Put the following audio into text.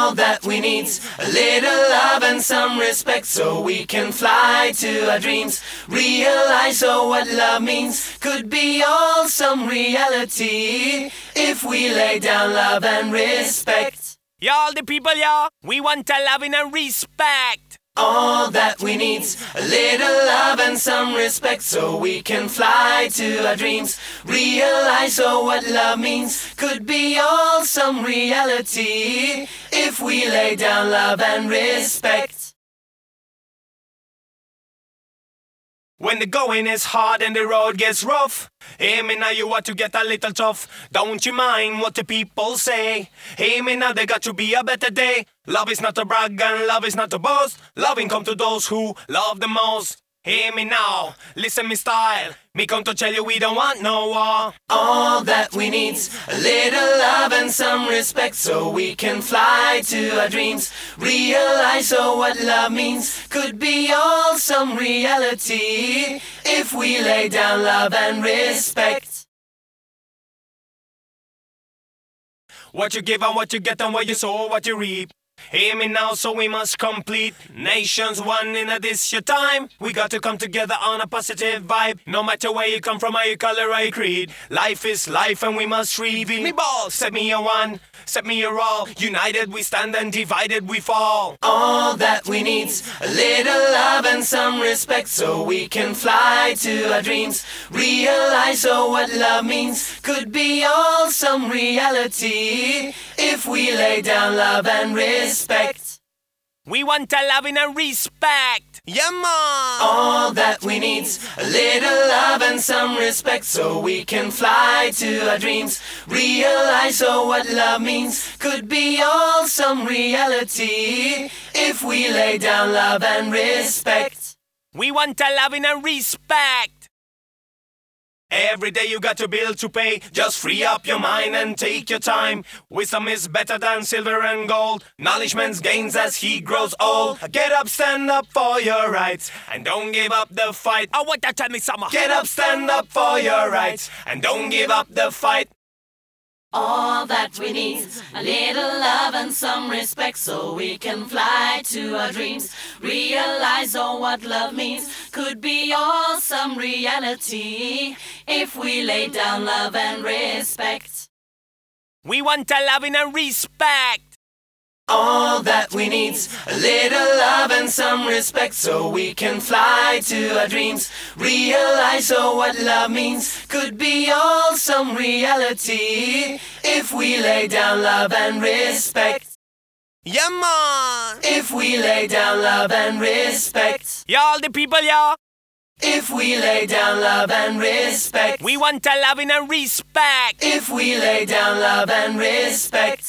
All that we need's a little love and some respect, so we can fly to our dreams. Realize what love means could be all some reality if we lay down love and respect. Y'all the people, y'all, we want a loving and respect. All that we need's a little love and some respect, so we can fly to our dreams. Realize what love means could be all some reality if we lay down love and respect. When the going is hard and the road gets rough, hear me now, you want to get a little tough. Don't you mind what the people say? Hear me now, there got to be a better day. Love is not a brag and love is not a boast. Loving come to those who love the most. Hear me now, listen me style. Me come to tell you we don't want no war. All that we need's a little love and some respect, so we can fly to our dreams. Realize what love means could be all some reality if we lay down love and respect. What you give and what you get and what you sow, what you reap. Hear me now, so we must complete. Nations one in this your time. We got to come together on a positive vibe. No matter where you come from, or your color, or your creed. Life is life and we must reveal. Me ball, set me a one, set me a all. United we stand and divided we fall. All that we need's a little love and some respect, so we can fly to our dreams. Realize what love means could be all some reality if we lay down love and respect. We want a loving and respect. Yeah, man. All that we need's a little love and some respect, so we can fly to our dreams. Realize what love means could be all some reality if we lay down love and respect. We want a loving and respect. Every day you got to bill to pay. Just free up your mind and take your time. Wisdom is better than silver and gold. Knowledge man's gains as he grows old. Get up, stand up for your rights, and don't give up the fight. Oh, what that tell me, summer? Get up, stand up for your rights, and don't give up the fight. All that we need's a little love and some respect, so we can fly to our dreams. Realize what love means could be all some reality if we lay down love and respect. We want a loving and respect. All that we need's a little love and some respect, so we can fly to our dreams. Realize what love means could be all some reality if we lay down love and respect. Yeah, man. If we lay down love and respect. Y'all the people, y'all. If we lay down love and respect. We want a loving and respect. If we lay down love and respect.